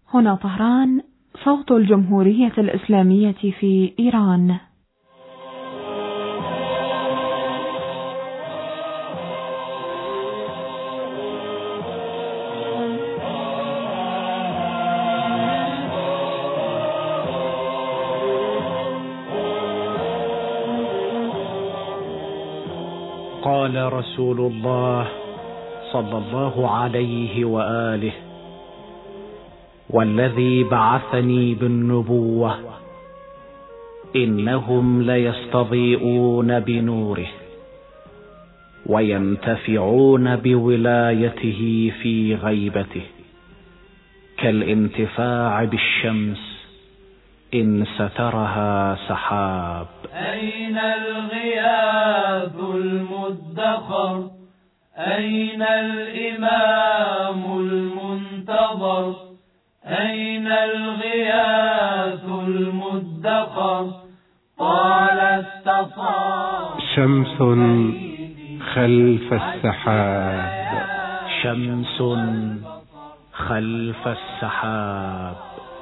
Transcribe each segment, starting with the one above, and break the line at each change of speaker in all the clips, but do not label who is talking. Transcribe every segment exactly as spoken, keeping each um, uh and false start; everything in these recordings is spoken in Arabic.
هنا طهران، صوت الجمهورية الإسلامية في إيران.
قال رسول الله صلى الله عليه وآله: والذي بعثني بالنبوة إنهم ليستضيئون بنوره وينتفعون بولايته في غيبته كالانتفاع بالشمس إن سترها سحاب.
أين الغياث المدخر؟ أين الإمام المنتظر؟ أين الغياث المدخر؟ طال استصاب
شمس خلف السحاب،
شمس خلف السحاب.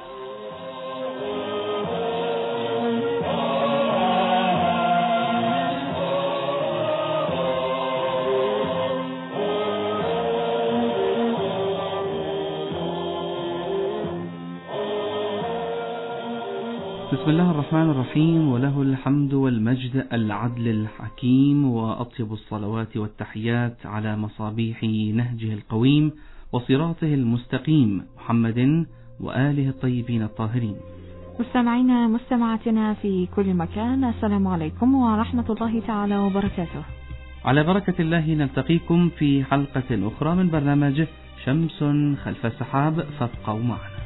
بسم الله الرحمن الرحيم، وله الحمد والمجد العدل الحكيم، وأطيب الصلوات والتحيات على مصابيح نهجه القويم وصراطه المستقيم، محمد وآله الطيبين الطاهرين.
مستمعينا مستمعاتنا في كل مكان، السلام عليكم ورحمة الله تعالى وبركاته.
على بركة الله نلتقيكم في حلقة أخرى من برنامج شمس خلف السحاب، فابقوا معنا.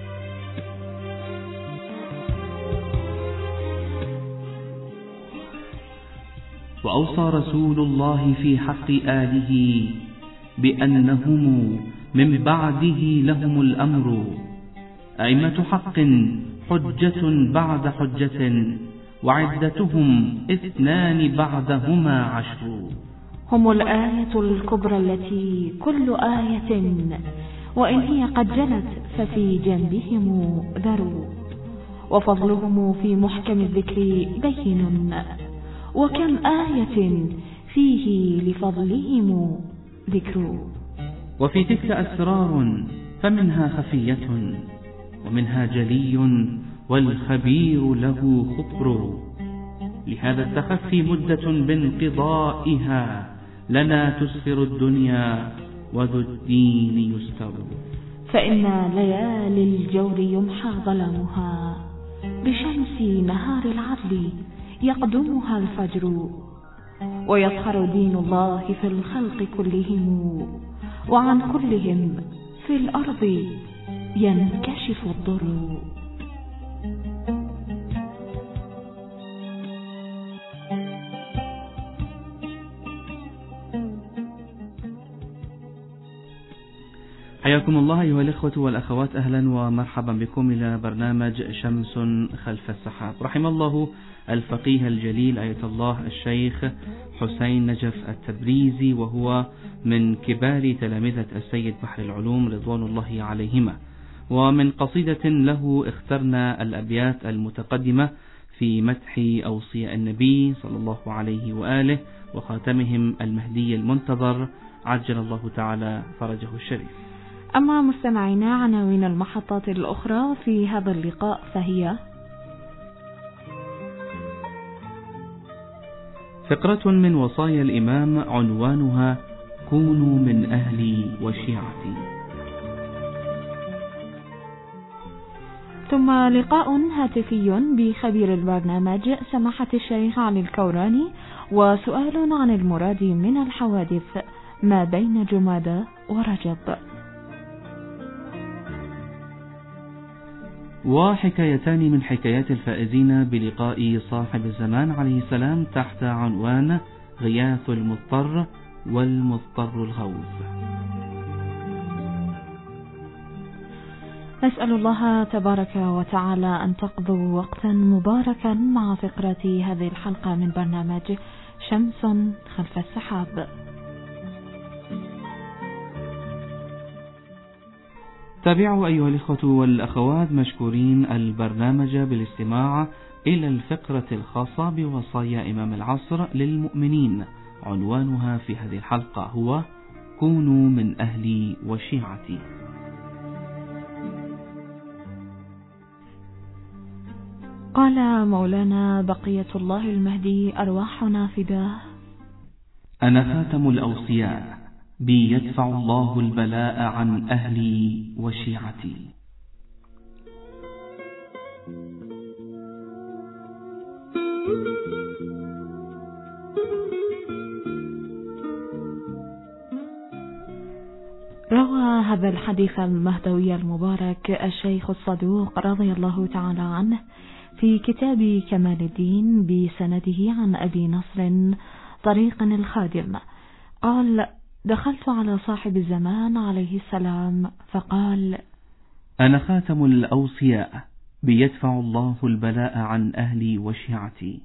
وأوصى رسول الله في حق آله بأنهم من بعده لهم الأمر، أئمة حق حجة بعد حجة، وعدتهم اثنان بعدهما عشر.
هم الآية الكبرى التي كل آية وإن هي قد جلت ففي جنبهم ذروا، وفضلهم في محكم الذكر بين، وكم آية فيه لفضلهم ذكر.
وفي تلك أسرار فمنها خفية ومنها جلي، والخبير له خطر. لهذا التخفي مدة بانقضائها، لنا تسفر الدنيا وذو الدين يستر.
فإن ليالي الجور يمحى ظلامها، بشمس نهار العدل يقدمها الفجر، ويظهر دين الله في الخلق كلهم، وعن كلهم في الأرض ينكشف الضر.
حياكم الله أيها الإخوة والأخوات، أهلا ومرحبا بكم إلى برنامج شمس خلف السحاب. رحم الله الفقيه الجليل آية الله الشيخ حسين نجف التبريزي، وهو من كبار تلامذة السيد بحر العلوم رضوان الله عليهما. ومن قصيدة له اخترنا الأبيات المتقدمة في مدح أوصياء النبي صلى الله عليه وآله، وخاتمهم المهدي المنتظر عجل الله تعالى فرجه الشريف.
أما مستمعينا، عناوين المحطات الأخرى في هذا اللقاء فهي:
فقرة من وصايا الإمام عنوانها كونوا من أهلي وشيعتي.
ثم لقاء هاتفي بخبير البرنامج سماحة الشيخ علي الكوراني، وسؤال عن المراد من الحوادث ما بين جمادى ورجب.
وحكايتان من حكايات الفائزين بلقاء صاحب الزمان عليه السلام تحت عنوان غياث المضطر والمضطر الغوث.
نسأل الله تبارك وتعالى أن تقضوا وقتا مباركا مع فقرة هذه الحلقة من برنامج شمس خلف السحاب.
تابعوا أيها الإخوة والأخوات مشكورين البرنامج بالاستماع إلى الفقرة الخاصة بوصايا إمام العصر للمؤمنين. عنوانها في هذه الحلقة هو كونوا من أهلي وشيعتي.
قال مولانا بقية الله المهدي أرواحنا فداه:
أنا خاتم الأوصياء، بي يدفع الله البلاء عن أهلي وشيعتي.
روى هذا الحديث المهدوي المبارك الشيخ الصدوق رضي الله تعالى عنه في كتاب كمال الدين بسنده عن أبي نصر طريق الخادم قال: دخلت على صاحب الزمان عليه السلام فقال:
أنا خاتم الأوصياء، بيدفع الله البلاء عن أهلي وشيعتي.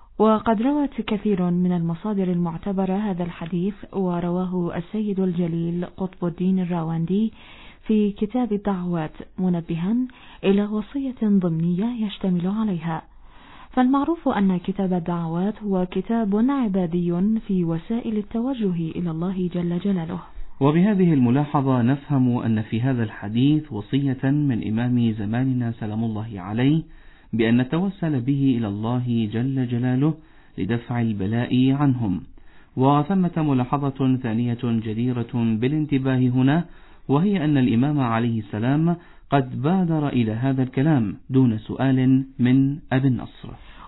وقد روت كثير من المصادر المعتبرة هذا الحديث، ورواه السيد الجليل قطب الدين الراوندي في كتاب الدعوات منبها إلى وصية ضمنية يشتمل عليها. فالمعروف أن كتاب الدعوات هو كتاب عبادي في وسائل التوجه إلى الله جل جلاله.
وبهذه الملاحظة نفهم أن في هذا الحديث وصية من إمام زماننا سلام الله عليه بأن نتوسل به إلى الله جل جلاله لدفع البلاء عنهم. وثمة ملاحظة ثانية جديرة بالانتباه هنا، وهي أن الإمام عليه السلام قد بادر إلى هذا الكلام دون سؤال من أبي النصر.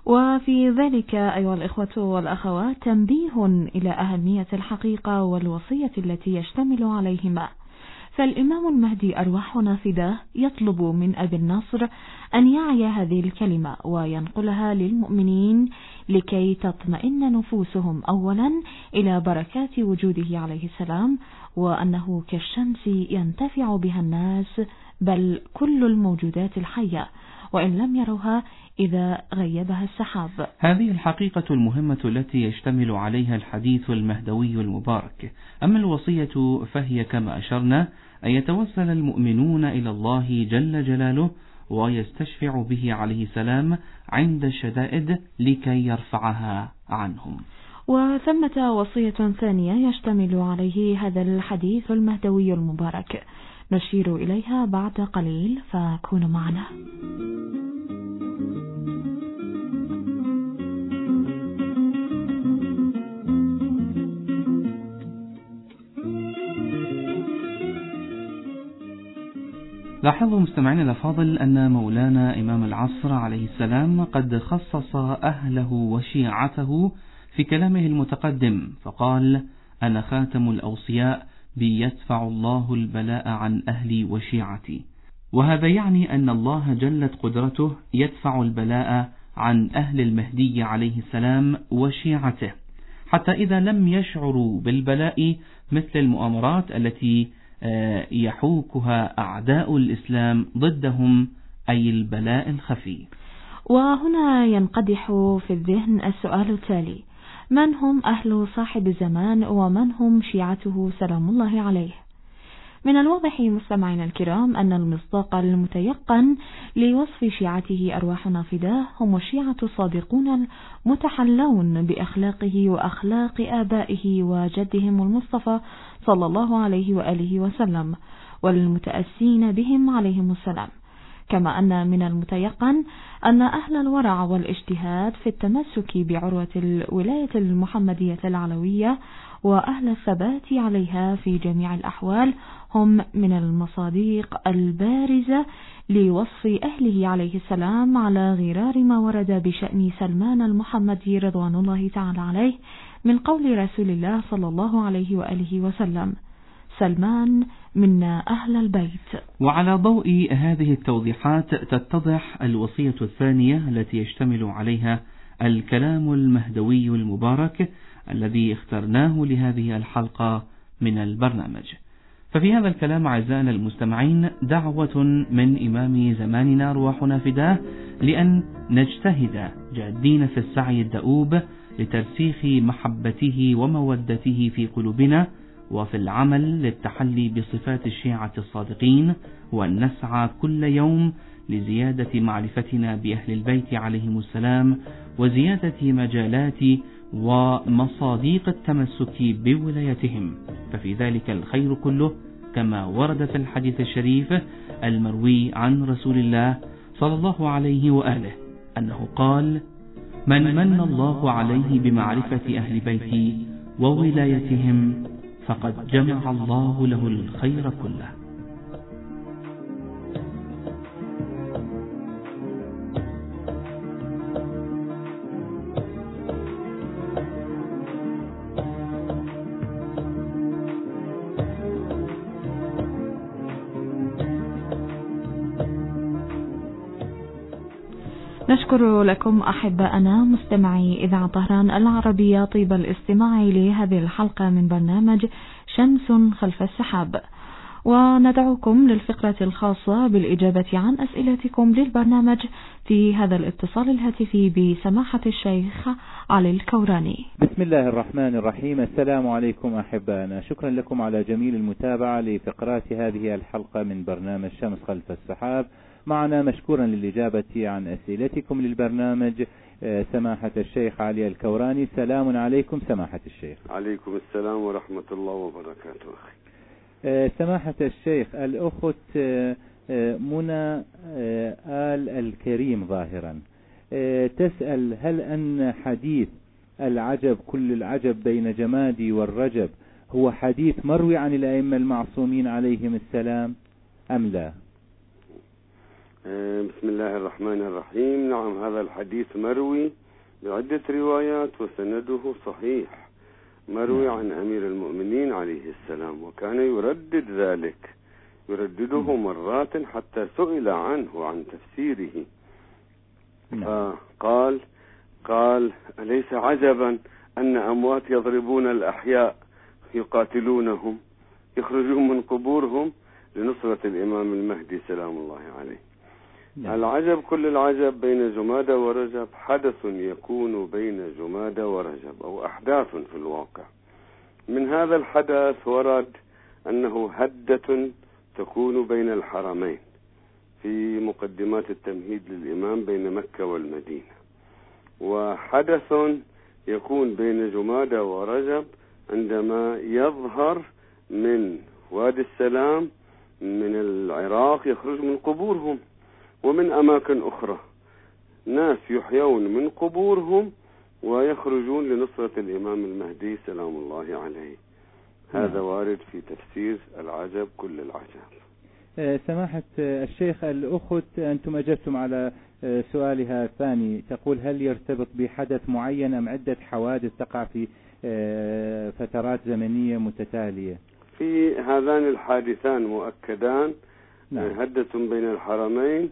وفي ذلك أيها الإخوة والأخوات تنبيه إلى أهمية الحقيقة والوصية التي يشتمل عليهما. فالإمام المهدي أرواحنا فداه يطلب من أبي النصر أن يعي هذه الكلمة وينقلها للمؤمنين لكي تطمئن نفوسهم أولا إلى بركات وجوده عليه السلام، وأنه كالشمس ينتفع بها الناس بل كل الموجودات الحية وإن لم يروها إذا غيبها السحاب.
هذه الحقيقة المهمة التي يشتمل عليها الحديث المهدوي المبارك. أما الوصية فهي كما أشرنا أن يتوسل المؤمنون إلى الله جل جلاله ويستشفع به عليه السلام عند الشدائد لكي يرفعها عنهم.
وثمة وصية ثانية يشتمل عليه هذا الحديث المهدوي المبارك نشير إليها بعد قليل، فكونوا معنا.
لاحظوا مستمعين الأفاضل أن مولانا إمام العصر عليه السلام قد خصص أهله وشيعته في كلامه المتقدم فقال: أنا خاتم الأوصياء، بي يدفع الله البلاء عن أهلي وشيعتي. وهذا يعني أن الله جلت قدرته يدفع البلاء عن أهل المهدي عليه السلام وشيعته، حتى إذا لم يشعروا بالبلاء مثل المؤامرات التي يحوكها أعداء الإسلام ضدهم، أي البلاء الخفي.
وهنا ينقدح في الذهن السؤال التالي: من هم أهل صاحب الزمان ومن هم شيعته سلام الله عليه؟ من الواضح مستمعينا الكرام أن المصداق المتيقن لوصف شيعته أرواحنا فداه هم الشيعة الصادقون المتحلون بأخلاقه وأخلاق آبائه وجدهم المصطفى صلى الله عليه وآله وسلم والمتأسين بهم عليهم السلام. كما أن من المتيقن أن أهل الورع والاجتهاد في التمسك بعروة الولاية المحمدية العلوية وأهل الثبات عليها في جميع الأحوال هم من المصادق البارزة لوصف أهله عليه السلام على غرار ما ورد بشأن سلمان المحمدي رضوان الله تعالى عليه من قول رسول الله صلى الله عليه وآله وسلم: سلمان منا أهل البيت.
وعلى ضوء هذه التوضيحات تتضح الوصية الثانية التي يشتمل عليها الكلام المهدوي المبارك الذي اخترناه لهذه الحلقة من البرنامج. ففي هذا الكلام أعزائنا المستمعين دعوة من إمام زماننا أرواحنا فداه لأن نجتهد جادين في السعي الدؤوب لترسيخ محبته ومودته في قلوبنا وفي العمل للتحلي بصفات الشيعة الصادقين، وأن نسعى كل يوم لزيادة معرفتنا بأهل البيت عليهم السلام، وزيادة مجالات ومصاديق التمسك بولايتهم، ففي ذلك الخير كله، كما ورد في الحديث الشريف المروي عن رسول الله صلى الله عليه وآله أنه قال: من من الله عليه بمعرفة أهل بيتي وولايتهم فقد جمع الله له الخير كله.
نشكر لكم أحباءنا مستمعي إذاعة طهران العربية طيب الاستماع لهذه الحلقة من برنامج شمس خلف السحاب، وندعوكم للفقرة الخاصة بالإجابة عن أسئلتكم للبرنامج في هذا الاتصال الهاتفي بسماحة الشيخ علي الكوراني.
بسم الله الرحمن الرحيم. السلام عليكم أحباءنا، شكرا لكم على جميل المتابعة لفقرات هذه الحلقة من برنامج شمس خلف السحاب. معنا مشكورا للإجابة عن أسئلتكم للبرنامج سماحة الشيخ علي الكوراني. سلام عليكم سماحة الشيخ.
عليكم السلام ورحمة الله وبركاته. أخي
سماحة الشيخ، الأخت منى آل الكريم ظاهرا تسأل: هل أن حديث العجب كل العجب بين جمادي والرجب هو حديث مروي عن الأئمة المعصومين عليهم السلام أم لا؟
بسم الله الرحمن الرحيم. نعم، هذا الحديث مروي بعدة روايات وسنده صحيح، مروي عن أمير المؤمنين عليه السلام، وكان يردد ذلك، يردده مرات حتى سئل عنه عن تفسيره، فقال قال أليس عجبا أن أموات يضربون الأحياء يقاتلونهم يخرجون من قبورهم لنصرة الإمام المهدي سلام الله عليه. العجب كل العجب بين جمادى ورجب حدث يكون بين جمادى ورجب، أو أحداث في الواقع. من هذا الحدث ورد أنه هدة تكون بين الحرمين في مقدمات التمهيد للإمام بين مكة والمدينة، وحدث يكون بين جمادى ورجب عندما يظهر من وادي السلام من العراق يخرج من قبورهم ومن أماكن أخرى ناس يحيون من قبورهم ويخرجون لنصرة الإمام المهدي سلام الله عليه. هذا وارد في تفسير العجب كل العجب.
سماحة الشيخ، الأخت أنتم أجبتم على سؤالها الثاني، تقول: هل يرتبط بحدث معين أم عدة حوادث تقع في فترات زمنية متتالية؟
في هذان الحادثان مؤكدان. نعم. هدة بين الحرمين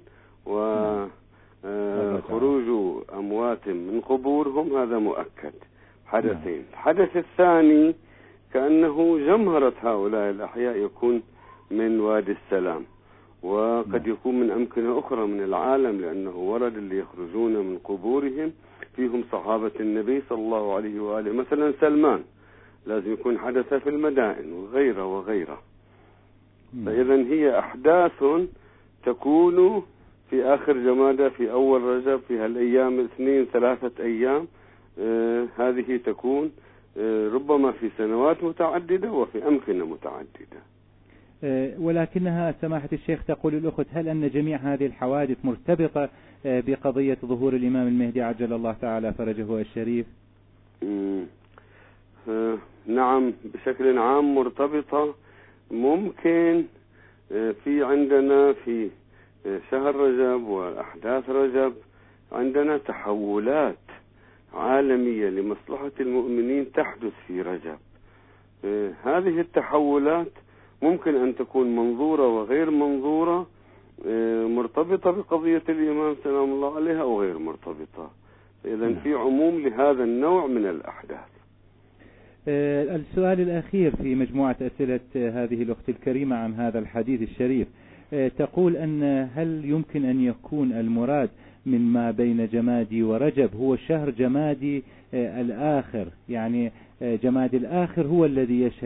وخروج أموات من قبورهم، هذا مؤكد، حدثين. الحدث الثاني كأنه جمهرة هؤلاء الأحياء يكون من وادي السلام، وقد يكون من أمكنة أخرى من العالم، لأنه ورد اللي يخرجون من قبورهم فيهم صحابة النبي صلى الله عليه وآله، مثلا سلمان لازم يكون حدث في المدائن وغيره وغيره. فإذا هي أحداث تكون في آخر جمادى في أول رجب في هالأيام اثنين ثلاثة أيام. آه هذه تكون آه ربما في سنوات متعددة وفي أمكنة متعددة.
آه ولكنها سماحة الشيخ تقول الأخت: هل أن جميع هذه الحوادث مرتبطة آه بقضية ظهور الإمام المهدي عجل الله تعالى فرجه الشريف؟
آه نعم، بشكل عام مرتبطة. ممكن في عندنا في شهر رجب وأحداث رجب عندنا تحولات عالمية لمصلحة المؤمنين تحدث في رجب. هذه التحولات ممكن أن تكون منظورة وغير منظورة، مرتبطة بقضية الإمام سلام الله عليه أو غير مرتبطة. إذن في عموم لهذا النوع من الأحداث.
السؤال الأخير في مجموعة أسئلة هذه الأخت الكريمة عن هذا الحديث الشريف، تقول أن هل يمكن أن يكون المراد من ما بين جمادي ورجب هو شهر جمادي الآخر، يعني جمادي الآخر هو الذي يشهد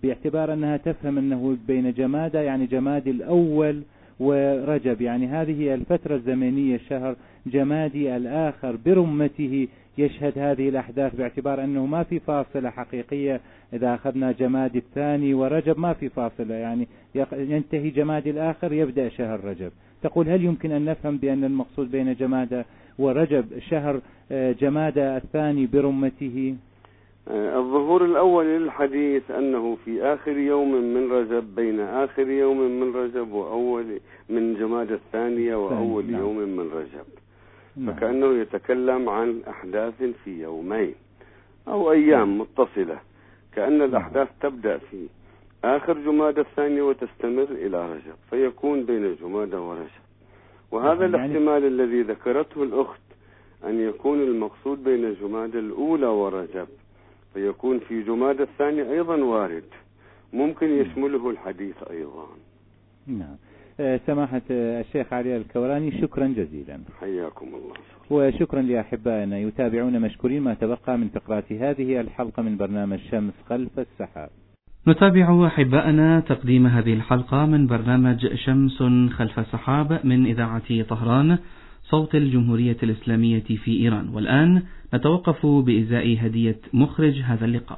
باعتبار أنها تفهم أنه بين جمادى يعني جمادي الأول ورجب، يعني هذه الفترة الزمنية شهر جمادي الآخر برمته يشهد هذه الأحداث، باعتبار أنه ما في فاصلة حقيقية. إذا أخذنا جمادي الثاني ورجب ما في فاصلة، يعني ينتهي جمادي الآخر يبدأ شهر رجب. تقول هل يمكن أن نفهم بأن المقصود بين جمادى ورجب شهر جمادى الثاني برمته؟
الظهور الأول للحديث أنه في آخر يوم من رجب، بين آخر يوم من رجب وأول من جمادى الثانية وأول نعم. يوم من رجب، نعم. فكأنه يتكلم عن أحداث في يومين أو أيام متصلة، كأن الأحداث تبدأ في آخر جمادى الثانية وتستمر إلى رجب، فيكون بين جمادى ورجب. وهذا يعني الاحتمال الذي ذكرته الأخت أن يكون المقصود بين جمادى الأولى ورجب، فيكون في جمادى الثاني أيضا وارد، ممكن يشمله الحديث أيضا.
نعم. سماحة الشيخ علي الكوراني، شكرا جزيلا.
حياكم الله.
وشكرا لأحبائنا يتابعون مشكورين ما تبقى من فقرات هذه الحلقة من برنامج شمس خلف السحاب.
نتابع أحبائنا تقديم هذه الحلقة من برنامج شمس خلف السحاب من إذاعة طهران صوت الجمهورية الإسلامية في إيران. والآن نتوقف بإزاء هدية مخرج هذا اللقاء.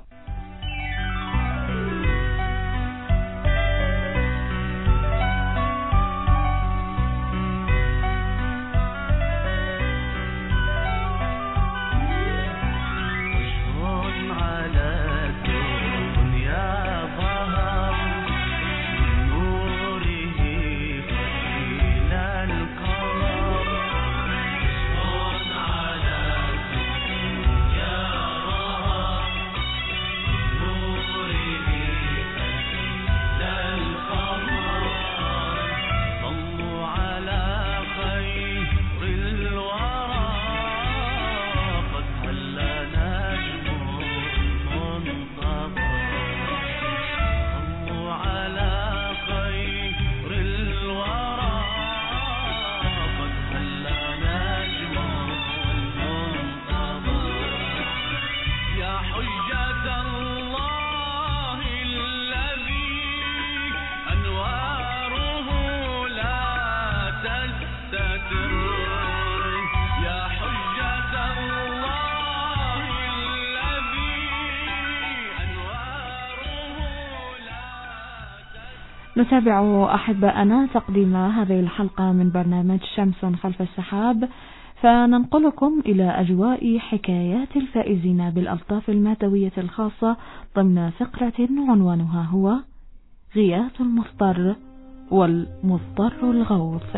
نتابع أحبائنا تقديم هذه الحلقة من برنامج شمس خلف السحاب، فننقلكم إلى أجواء حكايات الفائزين بالألطاف المادوية الخاصة ضمن فقرة عنوانها هو غياث المضطر والمضطر الغوث.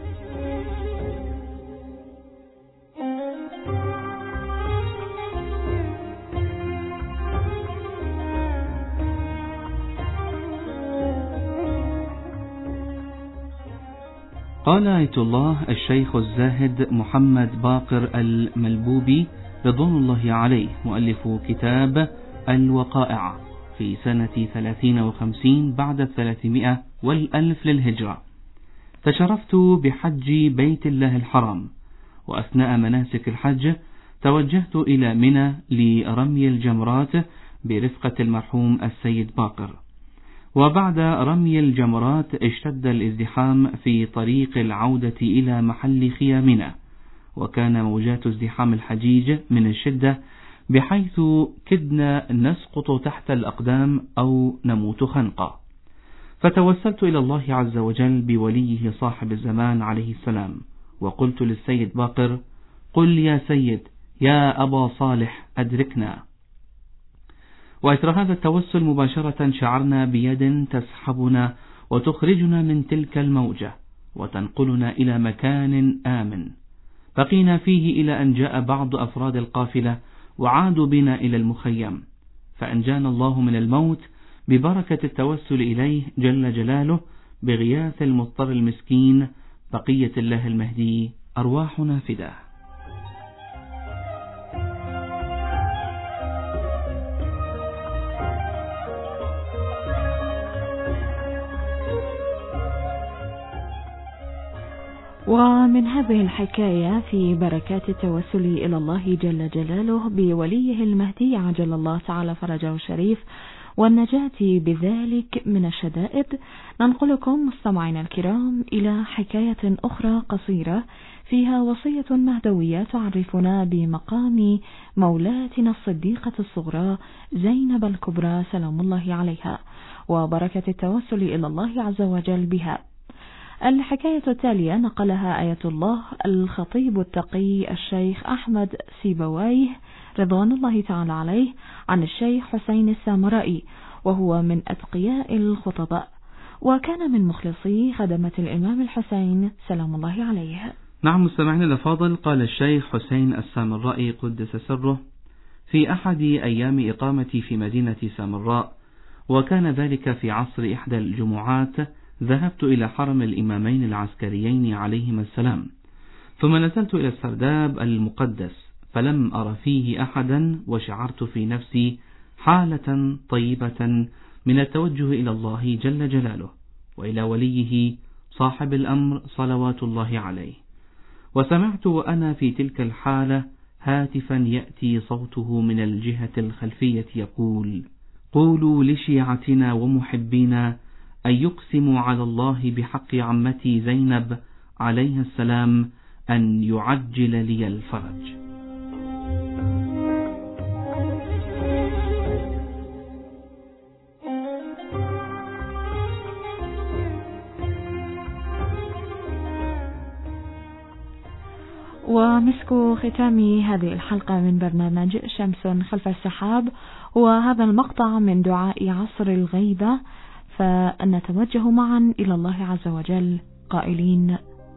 قال آية الله الشيخ الزاهد محمد باقر الملبوبي رضوان الله عليه مؤلف كتاب الوقائع في سنة ثلاثين وخمسين بعد الثلاثمائة والألف للهجرة: تشرفت بحج بيت الله الحرام، وأثناء مناسك الحج توجهت إلى منى لرمي الجمرات برفقة المرحوم السيد باقر. وبعد رمي الجمرات اشتد الازدحام في طريق العودة إلى محل خيامنا، وكان موجات ازدحام الحجيج من الشدة بحيث كدنا نسقط تحت الأقدام أو نموت خنقا. فتوسلت إلى الله عز وجل بوليه صاحب الزمان عليه السلام، وقلت للسيد باقر: قل يا سيد يا أبا صالح أدركنا. وإثر هذا التوسل مباشرة شعرنا بيد تسحبنا وتخرجنا من تلك الموجة وتنقلنا إلى مكان آمن. بقينا فيه إلى أن جاء بعض أفراد القافلة وعادوا بنا إلى المخيم، فأنجانا الله من الموت ببركة التوسل إليه جل جلاله بغياث المضطر المسكين بقية الله المهدي، أرواحنا فداه.
ومن هذه الحكاية في بركات التوسل إلى الله جل جلاله بوليه المهدي عجل الله تعالى فرجه الشريف والنجاة بذلك من الشدائد، ننقلكم مستمعينا الكرام إلى حكاية أخرى قصيرة فيها وصية مهدوية تعرفنا بمقام مولاتنا الصديقة الصغرى زينب الكبرى سلام الله عليها، وبركة التوسل إلى الله عز وجل بها. الحكاية التالية نقلها آية الله الخطيب التقي الشيخ أحمد سيبويه رضوان الله تعالى عليه عن الشيخ حسين السامرائي، وهو من أتقياء الخطباء، وكان من مخلصي خدمة الإمام الحسين سلام الله عليه.
نعم مستمعين الأفاضل، قال الشيخ حسين السامرائي قدس سره في أحد أيام إقامتي في مدينة سامراء، وكان ذلك في عصر إحدى الجمعات، ذهبت إلى حرم الإمامين العسكريين عليهما السلام، ثم نزلت إلى السرداب المقدس فلم أر فيه أحدا، وشعرت في نفسي حالة طيبة من التوجه إلى الله جل جلاله وإلى وليه صاحب الأمر صلوات الله عليه. وسمعت وأنا في تلك الحالة هاتفا يأتي صوته من الجهة الخلفية يقول: قولوا لشيعتنا ومحبينا أن يقسموا على الله بحق عمتي زينب عليها السلام أن يعجل لي الفرج.
ومسك ختام هذه الحلقة من برنامج شمس خلف السحاب وهذا المقطع من دعاء عصر الغيبة، فنتوجه معا إلى الله عز وجل قائلين: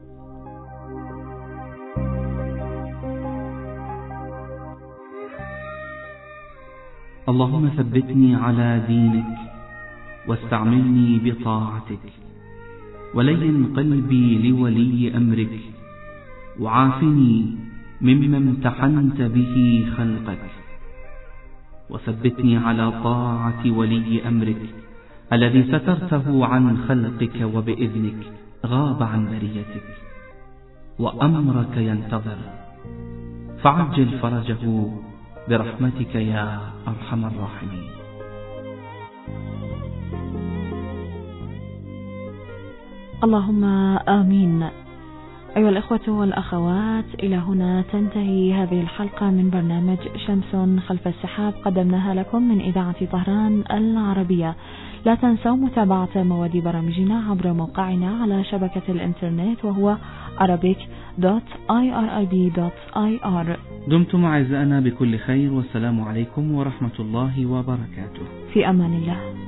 اللهم ثبتني على دينك واستعملني بطاعتك، ولين قلبي لولي أمرك، وعافني مما امتحنت به خلقك، وثبتني على طاعة ولي أمرك الذي سترته عن خلقك وبإذنك غاب عن بريتك، وأمرك ينتظر، فعجل فرجه برحمتك يا أرحم الراحمين.
اللهم آمين. أيها الإخوة والأخوات، إلى هنا تنتهي هذه الحلقة من برنامج شمس خلف السحاب، قدمناها لكم من إذاعة طهران العربية. لا تنسوا متابعة مواد برامجنا عبر موقعنا على شبكة الإنترنت، وهو arabic دوت آي آر آي بي دوت آي آر.
دمتم أعزائنا بكل خير، والسلام عليكم ورحمة الله وبركاته.
في أمان الله.